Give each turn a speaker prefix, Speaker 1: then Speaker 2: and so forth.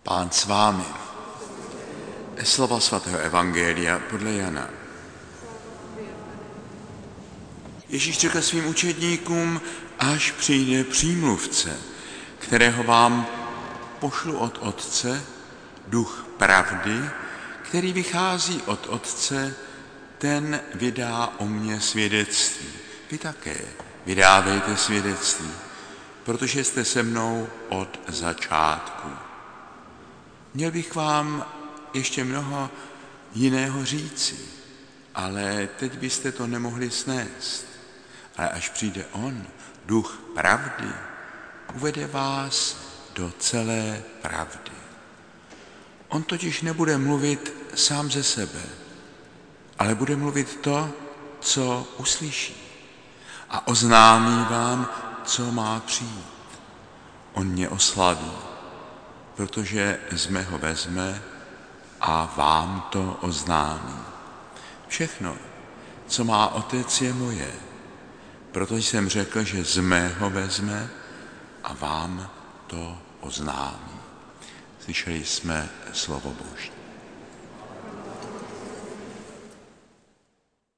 Speaker 1: Pán s vámi. Slova svatého evangelia podle Jana. Ježíš řekl svým učedníkům, až přijde přímluvce, kterého vám pošlu od Otce, duch pravdy, který vychází od Otce, ten vydá o mně svědectví. Vy také vydávejte svědectví, protože jste se mnou od začátku. Měl bych vám ještě mnoho jiného říci, ale teď byste to nemohli snést. Ale až přijde on, duch pravdy, uvede vás do celé pravdy. On totiž nebude mluvit sám ze sebe, ale bude mluvit to, co uslyší, a oznámí vám, co má přijít. On mě oslaví, protože z mého vezme a vám to oznámí. Všechno, co má Otec, je moje. Proto jsem řekl, že z mého vezme a vám to oznámí. Slyšeli jsme slovo Boží.